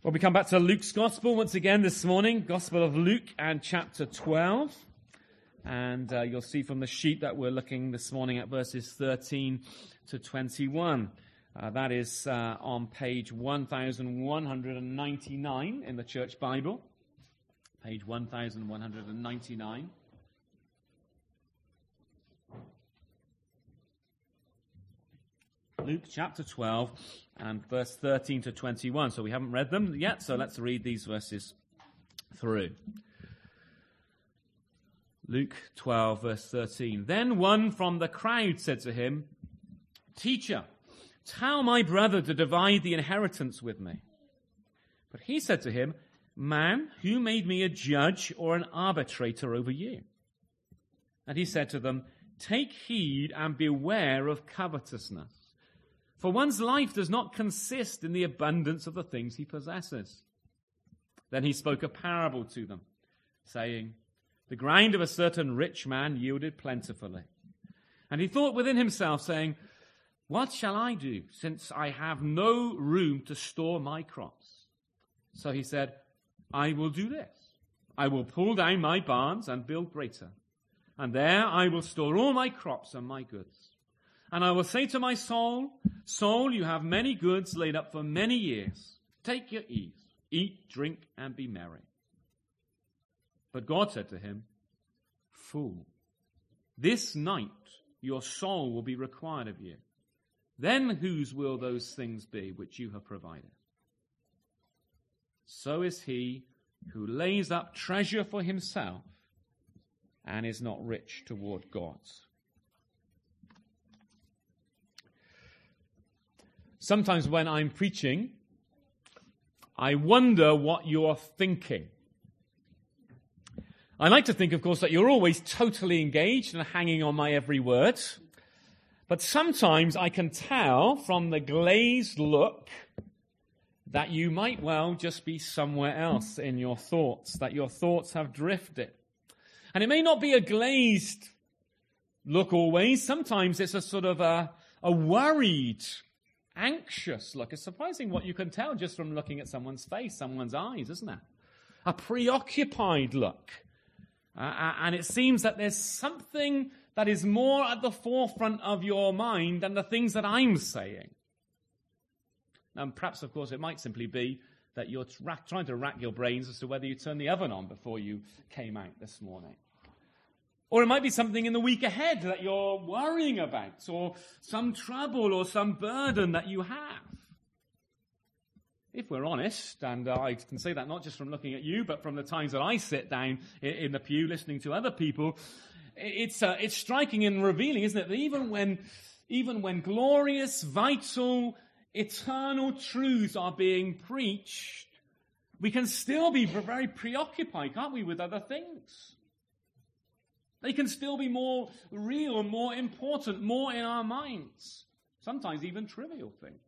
Well, we come back to Luke's Gospel once again this morning, Gospel of Luke and chapter 12. And you'll see from the sheet that we're looking this morning at verses 13 to 21. That is on page 1199 in the Church Bible. Page 1199. Luke chapter 12 and verse 13 to 21. So we haven't read them yet, so let's read these verses through. Luke 12 verse 13. Then one from the crowd said to him, "Teacher, tell my brother to divide the inheritance with me." But he said to him, "Man, who made me a judge or an arbitrator over you?" And he said to them, "Take heed and beware of covetousness. For one's life does not consist in the abundance of the things he possesses." Then he spoke a parable to them, saying, "The ground of a certain rich man yielded plentifully. And he thought within himself, saying, 'What shall I do, since I have no room to store my crops?' So he said, 'I will do this. I will pull down my barns and build greater. And there I will store all my crops and my goods. And I will say to my soul, Soul, you have many goods laid up for many years. Take your ease, eat, drink, and be merry.' But God said to him, 'Fool, this night your soul will be required of you. Then whose will those things be which you have provided? So is he who lays up treasure for himself and is not rich toward God.'" Sometimes when I'm preaching, I wonder what you're thinking. I like to think, of course, that you're always totally engaged and hanging on my every word. But sometimes I can tell from the glazed look that you might well just be somewhere else in your thoughts, that your thoughts have drifted. And it may not be a glazed look always. Sometimes it's a sort of a worried, anxious look. It's surprising what you can tell just from looking at someone's face, someone's eyes, isn't it? A preoccupied look. And it seems that there's something that is more at the forefront of your mind than the things that I'm saying. Now, perhaps, of course, it might simply be that you're trying to rack your brains as to whether you turned the oven on before you came out this morning. Or it might be something in the week ahead that you're worrying about, or some trouble or some burden that you have. If we're honest, and I can say that not just from looking at you, but from the times that I sit down in the pew listening to other people, it's striking and revealing, isn't it, that even when glorious, vital, eternal truths are being preached, we can still be very preoccupied, can't we, with other things? They can still be more real, more important, more in our minds. Sometimes even trivial things.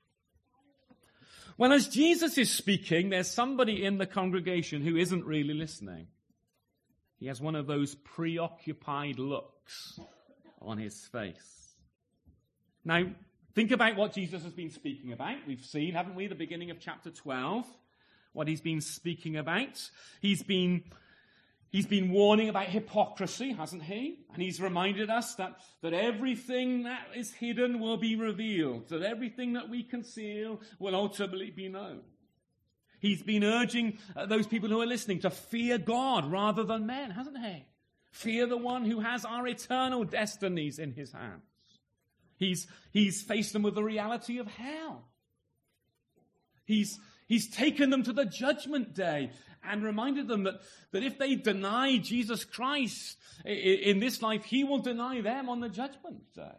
Well, as Jesus is speaking, there's somebody in the congregation who isn't really listening. He has one of those preoccupied looks on his face. Now, think about what Jesus has been speaking about. We've seen, haven't we, the beginning of chapter 12, what he's been speaking about. He's been warning about hypocrisy, hasn't he? And he's reminded us that everything that is hidden will be revealed, that everything that we conceal will ultimately be known. He's been urging those people who are listening to fear God rather than men, hasn't he? Fear the one who has our eternal destinies in his hands. He's faced them with the reality of hell. He's taken them to the judgment day and reminded them that if they deny Jesus Christ in this life, he will deny them on the judgment day.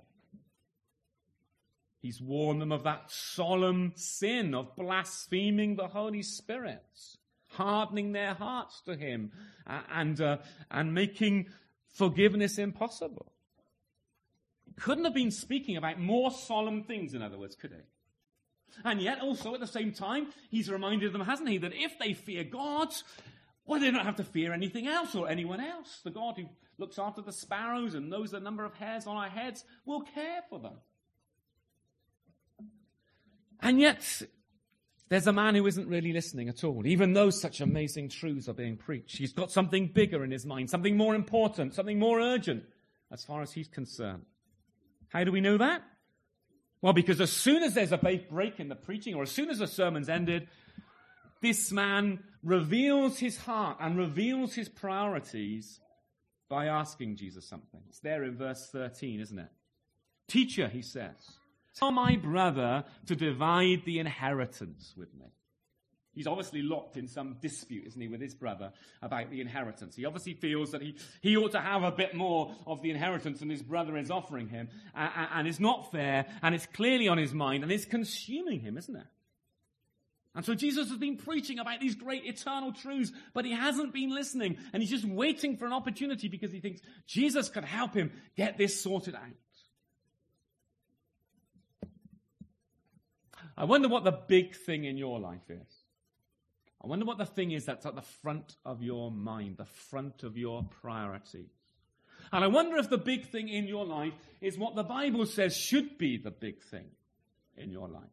He's warned them of that solemn sin of blaspheming the Holy Spirit, hardening their hearts to him, and making forgiveness impossible. He couldn't have been speaking about more solemn things, in other words, could he? And yet also at the same time, he's reminded them, hasn't he, that if they fear God, well, they don't have to fear anything else or anyone else. The God who looks after the sparrows and knows the number of hairs on our heads will care for them. And yet, There's a man who isn't really listening at all, even though such amazing truths are being preached. He's got something bigger in his mind, something more important, something more urgent, as far as he's concerned. How do we know that? Well, because as soon as there's a break in the preaching, or as soon as the sermon's ended, this man reveals his heart and reveals his priorities by asking Jesus something. It's there in verse 13, isn't it? Teacher, he says, tell my brother to divide the inheritance with me. He's obviously locked in some dispute, isn't he, with his brother about the inheritance. He obviously feels that he ought to have a bit more of the inheritance than his brother is offering him. And it's not fair, and it's clearly on his mind, and it's consuming him, isn't it? And so Jesus has been preaching about these great eternal truths, but he hasn't been listening, and he's just waiting for an opportunity because he thinks Jesus could help him get this sorted out. I wonder what the big thing in your life is. I wonder what the thing is that's at the front of your mind, the front of your priorities. And I wonder if the big thing in your life is what the Bible says should be the big thing in your life.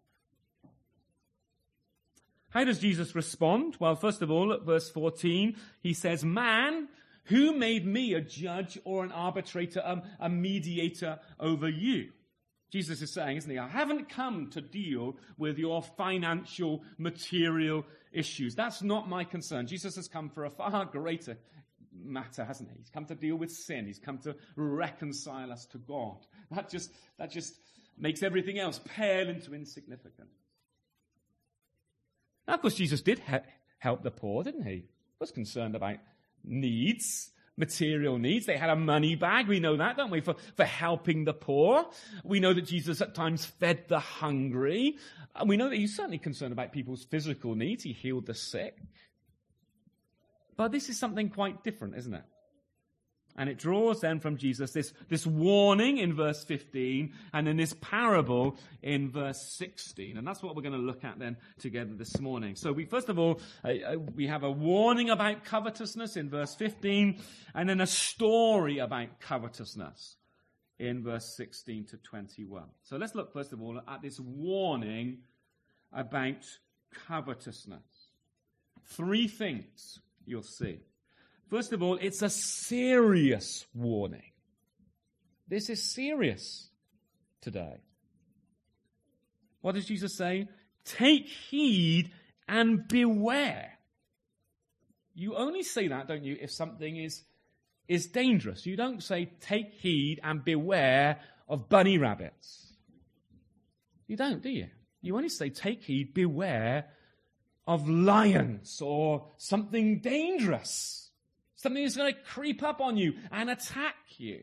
How does Jesus respond? Well, first of all, at verse 14, he says, man, who made me a judge or an arbitrator, a mediator over you? Jesus is saying, isn't he, I haven't come to deal with your financial, material issues. That's not my concern. Jesus has come for a far greater matter, hasn't he? He's come to deal with sin. He's come to reconcile us to God. That just makes everything else pale into insignificance. Now, of course, Jesus did help the poor, didn't he? He was concerned about needs, material needs. They had a money bag. We know that, don't we, for helping the poor. We know that Jesus at times fed the hungry. And we know that he's certainly concerned about people's physical needs. He healed the sick. But this is something quite different, isn't it? And it draws then from Jesus this warning in verse 15 and then this parable in verse 16. And that's what we're going to look at then together this morning. So first of all, we have a warning about covetousness in verse 15 and then a story about covetousness in verse 16 to 21. So let's look first of all at this warning about covetousness. Three things you'll see. First of all, it's a serious warning. This is serious today. What does Jesus say? Take heed and beware. You only say that, don't you, if something is dangerous. You don't say take heed and beware of bunny rabbits. You don't, do you? You only say take heed, beware of lions or something dangerous. Something that's going to creep up on you and attack you.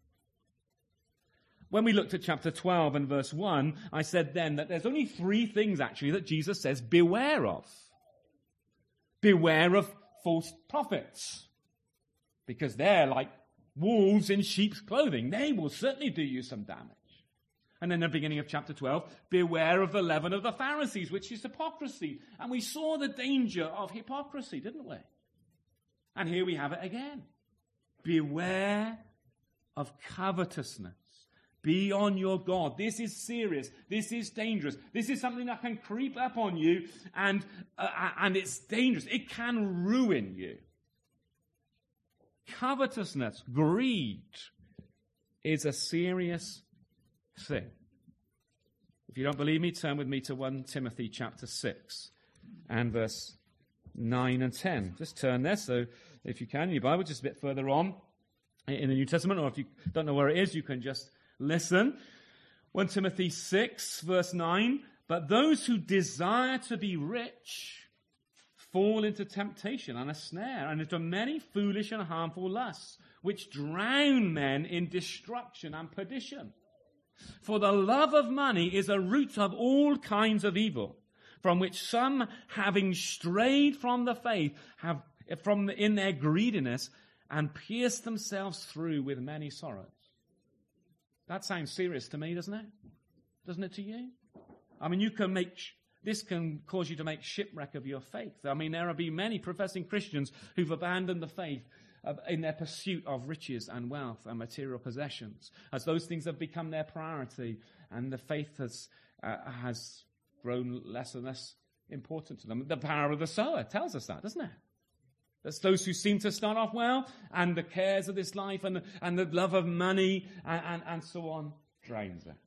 When we looked at chapter 12 and verse 1, I said then that there's only three things actually that Jesus says beware of. Beware of false prophets. Because they're like wolves in sheep's clothing. They will certainly do you some damage. And then at the beginning of chapter 12, beware of the leaven of the Pharisees, which is hypocrisy. And we saw the danger of hypocrisy, didn't we? And here we have it again. Beware of covetousness. Be on your guard. This is serious. This is dangerous. This is something that can creep up on you, and it's dangerous. It can ruin you. Covetousness, greed, is a serious thing. If you don't believe me, turn with me to 1 Timothy chapter 6 and verse 9 and 10. Just turn there, so if you can, in your Bible, just a bit further on in the New Testament, or if you don't know where it is, you can just listen. 1 Timothy 6, verse 9, but those who desire to be rich fall into temptation and a snare, and into many foolish and harmful lusts, which drown men in destruction and perdition. For the love of money is a root of all kinds of evil, from which some, having strayed from the faith, have in their greediness, and pierced themselves through with many sorrows. That sounds serious to me, doesn't it? Doesn't it to you? I mean, this can cause you to make shipwreck of your faith. I mean, there have been many professing Christians who've abandoned the faith in their pursuit of riches and wealth and material possessions, as those things have become their priority, and the faith has grown less and less important to them. The parable of the sower tells us that, doesn't it? That's those who seem to start off well, and the cares of this life and the love of money and so on drains it.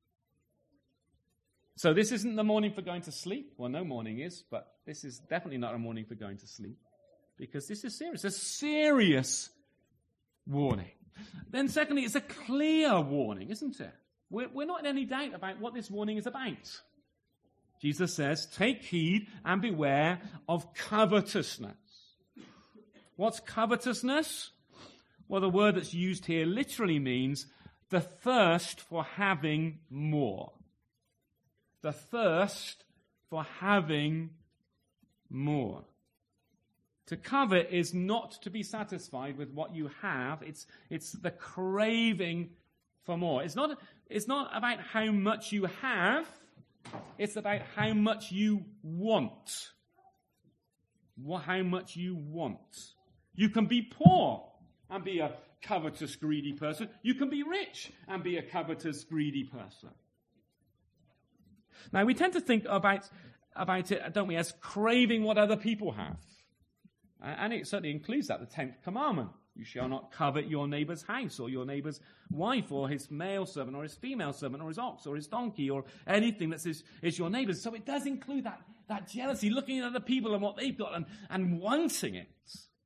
So this isn't the morning for going to sleep. Well, no morning is, but this is definitely not a morning for going to sleep, because this is serious. A serious warning. Then secondly, it's a clear warning, isn't it? We're not in any doubt about what this warning is about. Jesus says, take heed and beware of covetousness. What's covetousness? Well, the word that's used here literally means the thirst for having more. The thirst for having more. To covet is not to be satisfied with what you have. It's the craving for more. It's not about how much you have. It's about how much you want. How much you want. You can be poor and be a covetous, greedy person. You can be rich and be a covetous, greedy person. Now, we tend to think about it, don't we, as craving what other people have. And it certainly includes that, the 10th commandment. You shall not covet your neighbor's house or your neighbor's wife or his male servant or his female servant or his ox or his donkey or anything that is your neighbor's. So it does include that jealousy, looking at other people and what they've got and wanting it.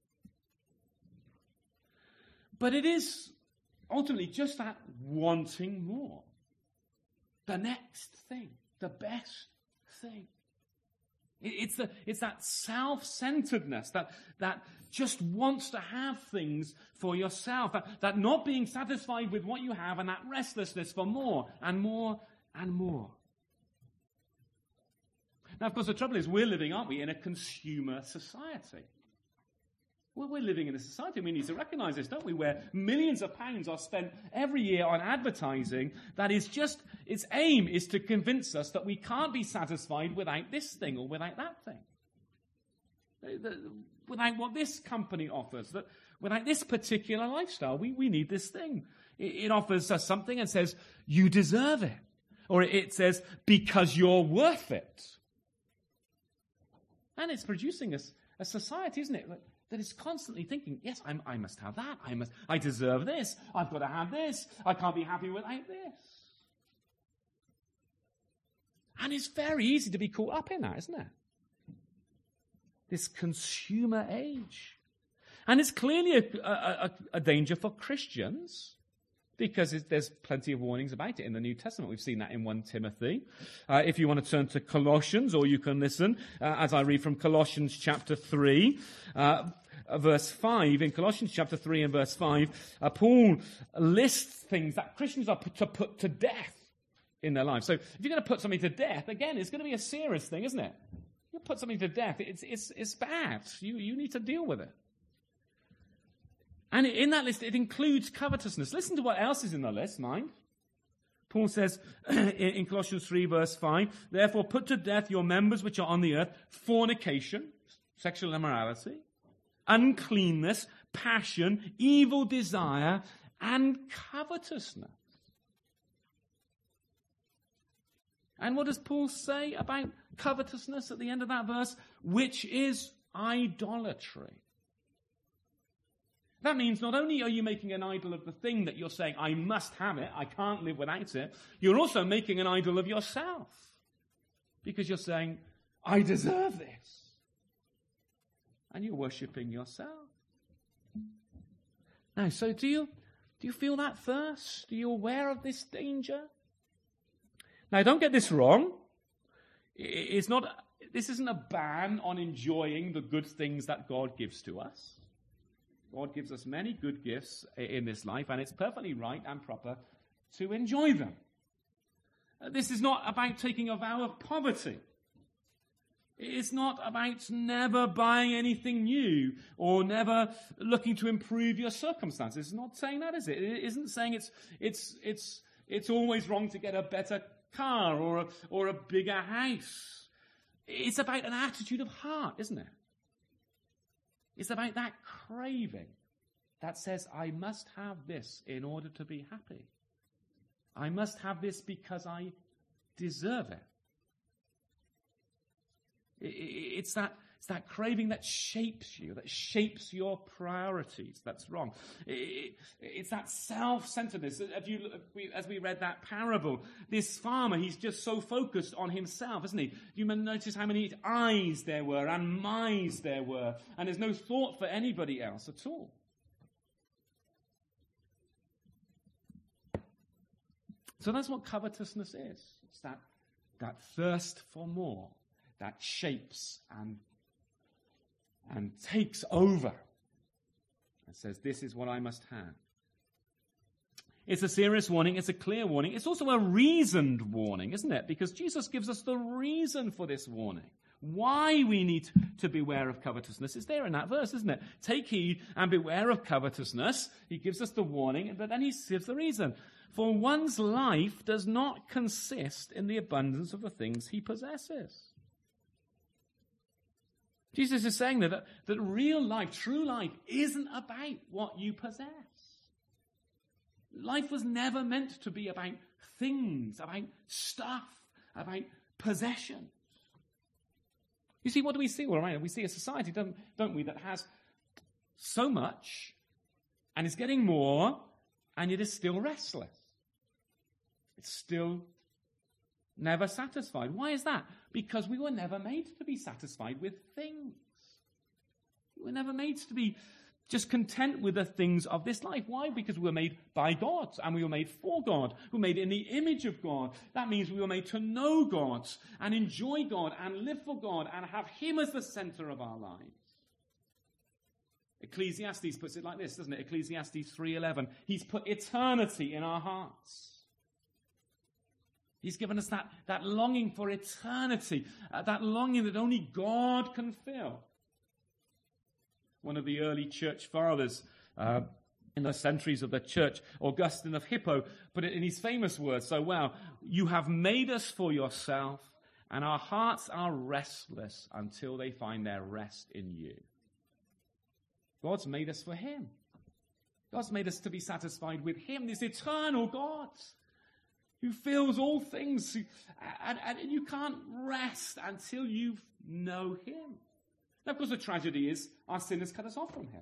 But it is ultimately just that wanting more. The next thing. The best thing. It's that self-centeredness that just wants to have things for yourself, that not being satisfied with what you have, and that restlessness for more and more and more. Now, of course, the trouble is we're living, aren't we, in a consumer society. Well, we're living in a society, we need to recognize this, don't we, where millions of pounds are spent every year on advertising that is just, its aim is to convince us that we can't be satisfied without this thing or without that thing. Without what this company offers, without this particular lifestyle, we need this thing. It offers us something and says, you deserve it. Or it says, because you're worth it. And it's producing a society, isn't it, that is constantly thinking, yes, I must have that. I deserve this. I've got to have this. I can't be happy without this. And it's very easy to be caught up in that, isn't it? This consumer age. And it's clearly a danger for Christians, because there's plenty of warnings about it in the New Testament. We've seen that in 1 Timothy. If you want to turn to Colossians, or you can listen as I read from Colossians chapter 3, verse 5. In Colossians chapter 3 and verse 5, Paul lists things that Christians are to put to death in their lives. So if you're going to put something to death, again, it's going to be a serious thing, isn't it? You put something to death, it's bad. You need to deal with it. And in that list, it includes covetousness. Listen to what else is in the list, mind. Paul says in Colossians 3, verse 5, therefore put to death your members which are on the earth, fornication, sexual immorality, uncleanness, passion, evil desire, and covetousness. And what does Paul say about covetousness at the end of that verse? Which is idolatry. That means not only are you making an idol of the thing that you're saying, I must have it, I can't live without it, you're also making an idol of yourself. Because you're saying, I deserve this. And you're worshipping yourself. Now, so do you feel that thirst? Are you aware of this danger? Now, don't get this wrong. This isn't a ban on enjoying the good things that God gives to us. God gives us many good gifts in this life, and it's perfectly right and proper to enjoy them. This is not about taking a vow of poverty. It's not about never buying anything new or never looking to improve your circumstances. It's not saying that, is it? It isn't saying it's always wrong to get a better car or a bigger house. It's about an attitude of heart, isn't it? It's about that craving that says, I must have this in order to be happy. I must have this because I deserve it. It's that craving that shapes you, that shapes your priorities. That's wrong. It's that self-centeredness. As we read that parable, this farmer, he's just so focused on himself, isn't he? You notice how many I's there were and my's there were, and there's no thought for anybody else at all. So that's what covetousness is. It's that thirst for more that shapes and takes over and says, this is what I must have. It's a serious warning. It's a clear warning. It's also a reasoned warning, isn't it? Because Jesus gives us the reason for this warning. Why we need to beware of covetousness is there in that verse, isn't it? Take heed and beware of covetousness. He gives us the warning, but then he gives the reason. For one's life does not consist in the abundance of the things he possesses. Jesus is saying that real life, true life, isn't about what you possess. Life was never meant to be about things, about stuff, about possessions. You see, what do we see all around? We see a society, don't we, that has so much and is getting more, and it is still restless. It's still never satisfied. Why is that? Because we were never made to be satisfied with things. We were never made to be just content with the things of this life. Why? Because we were made by God, and we were made for God. We were made in the image of God. That means we were made to know God and enjoy God and live for God and have Him as the center of our lives. Ecclesiastes puts it like this, doesn't it? Ecclesiastes 3:11. He's put eternity in our hearts. He's given us that longing for eternity, that longing that only God can fill. One of the early church fathers in the centuries of the church, Augustine of Hippo, put it in his famous words so well: you have made us for yourself, and our hearts are restless until they find their rest in you. God's made us for Him. God's made us to be satisfied with Him, this eternal God who fills all things. And you can't rest until you know Him. Now, of course, the tragedy is our sin has cut us off from Him.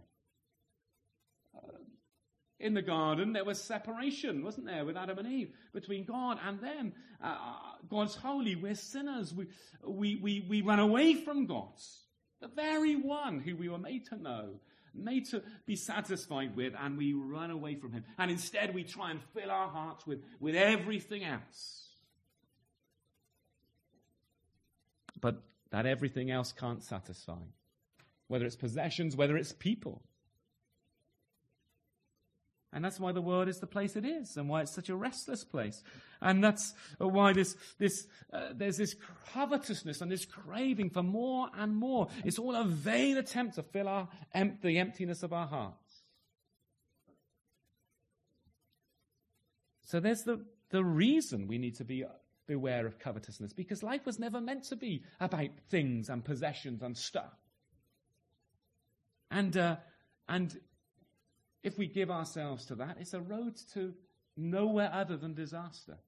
In the garden, there was separation, wasn't there, with Adam and Eve, between God and them. God's holy, we're sinners. We run away from God, the very one who we were made to know, made to be satisfied with, and we run away from Him. And instead we try and fill our hearts with everything else. But that everything else can't satisfy. Whether it's possessions, whether it's people. And that's why the world is the place it is, and why it's such a restless place. And that's why there's this covetousness and this craving for more and more. It's all a vain attempt to fill the emptiness of our hearts. So there's the reason we need to beware of covetousness, because life was never meant to be about things and possessions and stuff. And if we give ourselves to that, it's a road to nowhere other than disaster.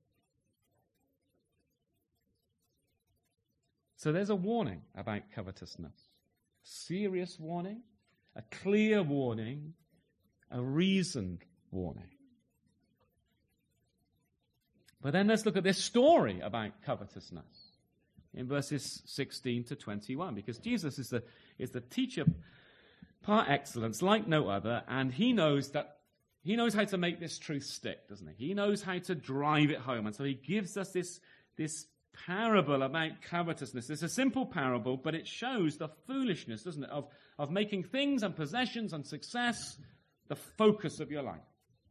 So there's a warning about covetousness. Serious warning, a clear warning, a reasoned warning. But then let's look at this story about covetousness in verses 16 to 21, because Jesus is the teacher par excellence, like no other, and he knows how to make this truth stick, doesn't he? He knows how to drive it home, and so he gives us this parable about covetousness. It's a simple parable, but it shows the foolishness, doesn't it, of making things and possessions and success the focus of your life.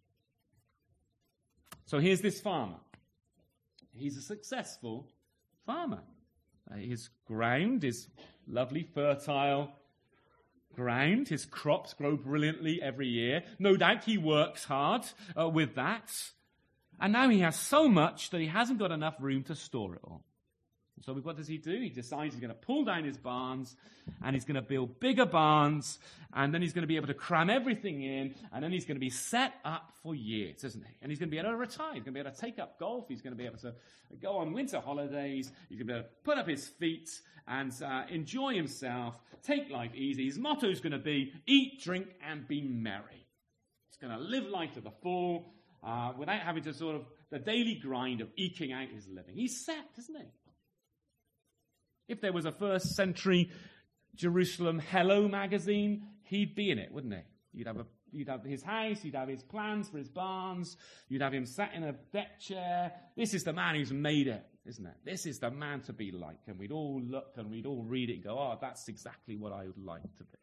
So here's this farmer. He's a successful farmer. His ground is lovely, fertile ground. His crops grow brilliantly every year. No doubt he works hard with that. And now he has so much that he hasn't got enough room to store it all. So what does he do? He decides he's going to pull down his barns, and he's going to build bigger barns, and then he's going to be able to cram everything in, and then he's going to be set up for years, isn't he? And he's going to be able to retire. He's going to be able to take up golf. He's going to be able to go on winter holidays. He's going to be able to put up his feet and enjoy himself, take life easy. His motto is going to be, eat, drink, and be merry. He's going to live life to the full without having to sort of the daily grind of eking out his living. He's set, isn't he? If there was a first century Jerusalem Hello magazine, he'd be in it, wouldn't he? You'd have his house, you'd have his plans for his barns, you'd have him sat in a deck chair. This is the man who's made it, isn't it? This is the man to be like. And we'd all look and we'd all read it and go, oh, that's exactly what I would like to be.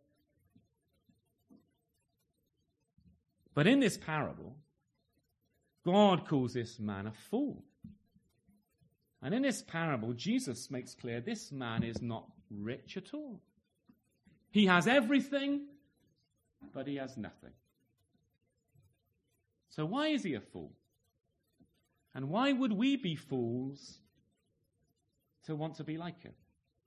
But in this parable, God calls this man a fool. And in this parable, Jesus makes clear this man is not rich at all. He has everything, but he has nothing. So why is he a fool? And why would we be fools to want to be like him?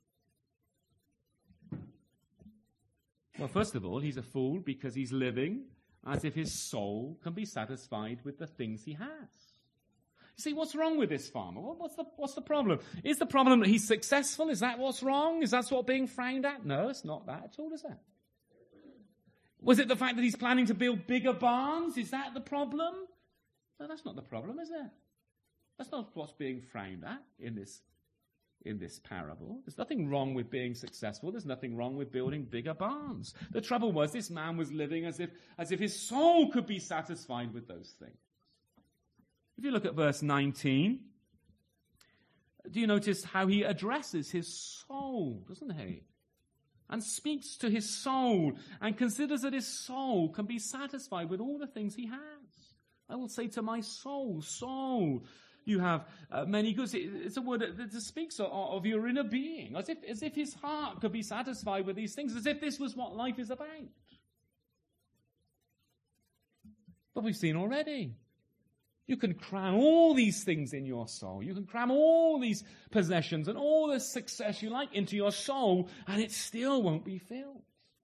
Well, first of all, he's a fool because he's living as if his soul can be satisfied with the things he has. You see, what's wrong with this farmer? What's the problem? Is the problem that he's successful? Is that what's wrong? Is that what's being frowned at? No, it's not that at all, is it? Was it the fact that he's planning to build bigger barns? Is that the problem? No, that's not the problem, is it? That's not what's being frowned at in this parable. There's nothing wrong with being successful. There's nothing wrong with building bigger barns. The trouble was this man was living as if his soul could be satisfied with those things. If you look at verse 19, do you notice how he addresses his soul, doesn't he? And speaks to his soul and considers that his soul can be satisfied with all the things he has. I will say to my soul, soul, you have many goods. It's a word that speaks of your inner being, as if his heart could be satisfied with these things, as if this was what life is about. But we've seen already. You can cram all these things in your soul. You can cram all these possessions and all the success you like into your soul, and it still won't be filled.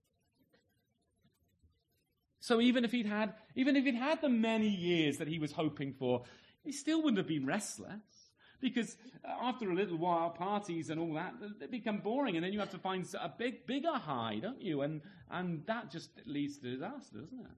So even if he'd had the many years that he was hoping for, he still wouldn't have been restless. Because after a little while, parties and all that, they become boring, and then you have to find a bigger high, don't you? And that just leads to disaster, doesn't it?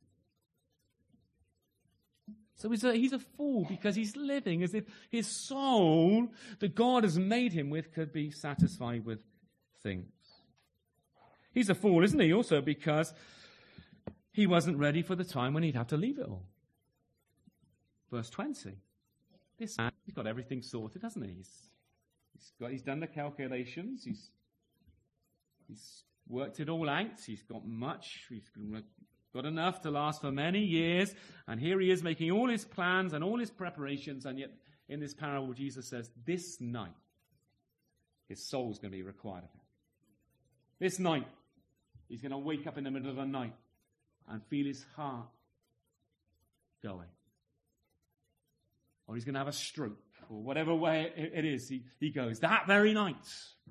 So he's a fool because he's living as if his soul that God has made him with could be satisfied with things. He's a fool, isn't he? Also because he wasn't ready for the time when he'd have to leave it all. Verse 20. This man, he's got everything sorted, hasn't he? He's done the calculations. He's worked it all out. He's got much. He's got enough to last for many years, and here he is making all his plans and all his preparations, and yet in this parable Jesus says, this night his soul's going to be required of him. This night he's going to wake up in the middle of the night and feel his heart going. Or he's going to have a stroke, or whatever way it is he goes. That very night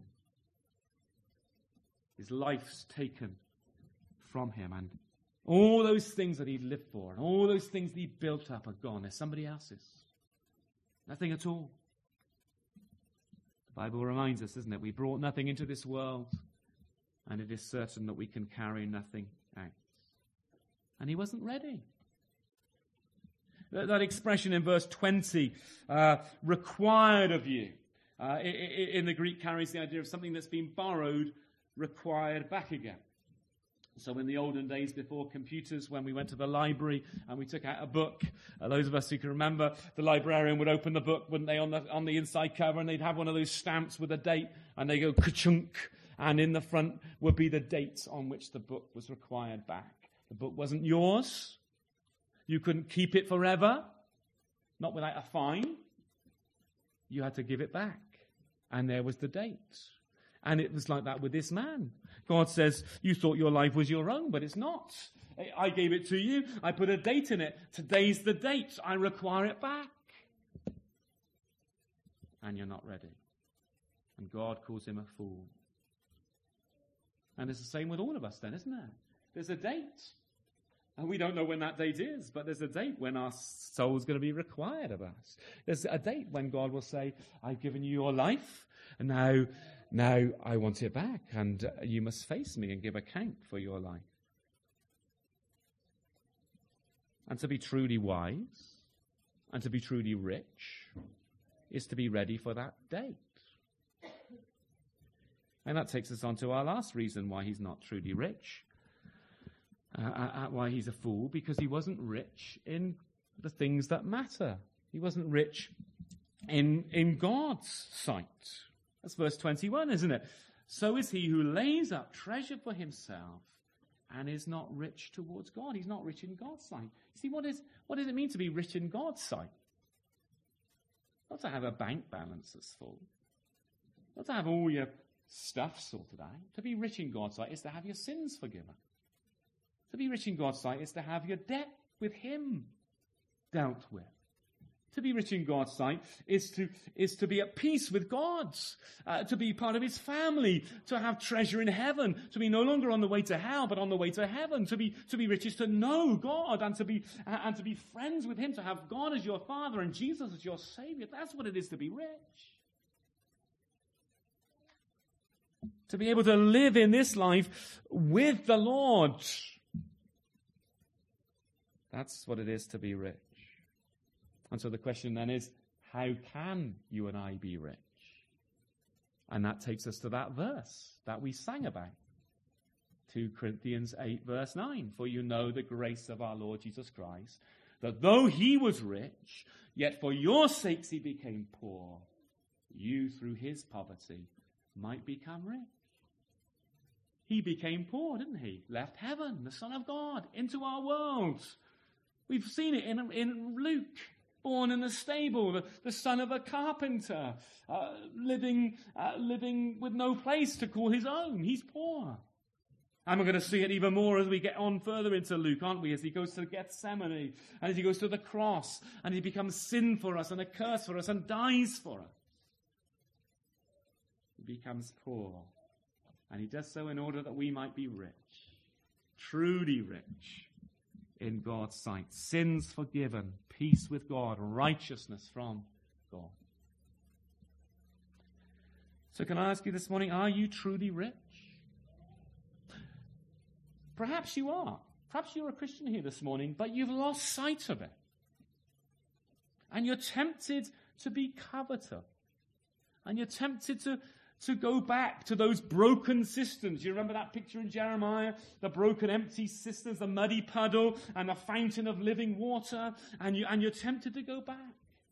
his life's taken from him, and all those things that he lived for and all those things that he built up are gone. They're somebody else's. Nothing at all. The Bible reminds us, doesn't it? We brought nothing into this world, and it is certain that we can carry nothing out. And he wasn't ready. That expression in verse 20, required of you, in the Greek carries the idea of something that's been borrowed, required back again. So in the olden days, before computers, when we went to the library and we took out a book, those of us who can remember, the librarian would open the book, wouldn't they, on the inside cover, and they'd have one of those stamps with a date, and they go ka-chunk, and in the front would be the date on which the book was required back. The book wasn't yours. You couldn't keep it forever, not without a fine. You had to give it back, and there was the date. And it was like that with this man. God says, you thought your life was your own, but it's not. I gave it to you. I put a date in it. Today's the date. I require it back. And you're not ready. And God calls him a fool. And it's the same with all of us then, isn't it? There's a date. And we don't know when that date is, but there's a date when our soul's going to be required of us. There's a date when God will say, I've given you your life, and now I want it back, and you must face me and give account for your life. And to be truly wise, and to be truly rich, is to be ready for that date. And that takes us on to our last reason why he's not truly rich. Why he's a fool, because he wasn't rich in the things that matter. He wasn't rich in God's sight. That's verse 21, isn't it? So is he who lays up treasure for himself and is not rich towards God. He's not rich in God's sight. See, what does it mean to be rich in God's sight? Not to have a bank balance that's full. Not to have all your stuff sorted out. To be rich in God's sight is to have your sins forgiven. To be rich in God's sight is to have your debt with him dealt with. To be rich in God's sight is to be at peace with God, to be part of his family, to have treasure in heaven, to be no longer on the way to hell, but on the way to heaven. To be rich is to know God and to be friends with him, to have God as your Father and Jesus as your Savior. That's what it is to be rich. To be able to live in this life with the Lord. That's what it is to be rich. And so the question then is, how can you and I be rich? And that takes us to that verse that we sang about. 2 Corinthians 8 verse 9. For you know the grace of our Lord Jesus Christ, that though he was rich, yet for your sakes he became poor. You through his poverty might become rich. He became poor, didn't he? Left heaven, the Son of God, into our world. We've seen it in Luke. Born in a stable, the son of a carpenter, living with no place to call his own. He's poor. And we're going to see it even more as we get on further into Luke, aren't we? As he goes to Gethsemane, and as he goes to the cross, and he becomes sin for us, and a curse for us, and dies for us. He becomes poor. And he does so in order that we might be rich, truly rich in God's sight. Sins forgiven, peace with God, righteousness from God. So can I ask you this morning, are you truly rich? Perhaps you are. Perhaps you're a Christian here this morning, but you've lost sight of it. And you're tempted to be covetous. And you're tempted to go back to those broken cisterns. You remember that picture in Jeremiah? The broken, empty cisterns, the muddy puddle, and the fountain of living water. And you're tempted to go back.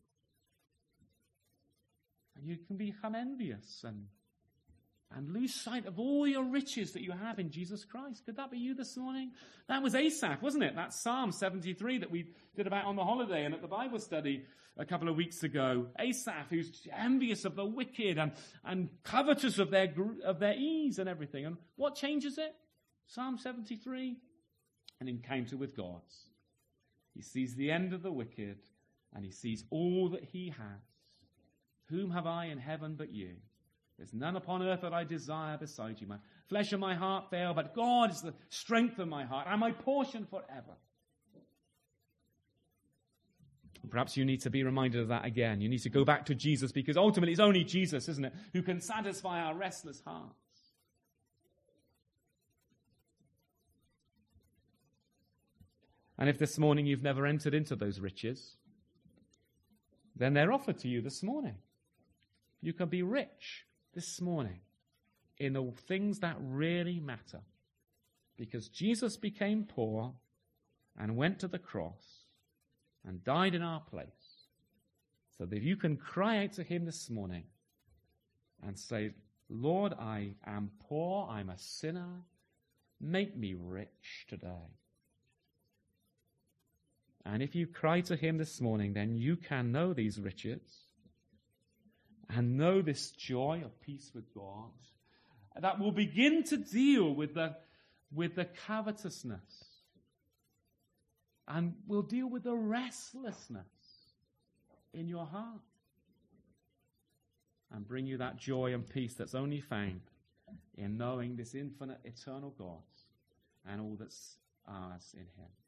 And you can become envious and lose sight of all your riches that you have in Jesus Christ. Could that be you this morning? That was Asaph, wasn't it? That Psalm 73 that we did about on the holiday and at the Bible study a couple of weeks ago. Asaph, who's envious of the wicked and covetous of their ease and everything. And what changes it? Psalm 73, an encounter with God. He sees the end of the wicked and he sees all that he has. Whom have I in heaven but you? There's none upon earth that I desire beside you. My flesh and my heart fail, but God is the strength of my heart and my portion forever. Perhaps you need to be reminded of that again. You need to go back to Jesus, because ultimately it's only Jesus, isn't it, who can satisfy our restless hearts. And if this morning you've never entered into those riches, then they're offered to you this morning. You can be rich this morning in the things that really matter. Because Jesus became poor and went to the cross and died in our place. So that you can cry out to him this morning and say, Lord, I am poor, I'm a sinner, make me rich today. And if you cry to him this morning, then you can know these riches and know this joy of peace with God that will begin to deal with the covetousness and will deal with the restlessness in your heart. and bring you that joy and peace that's only found in knowing this infinite, eternal God and all that's ours in him.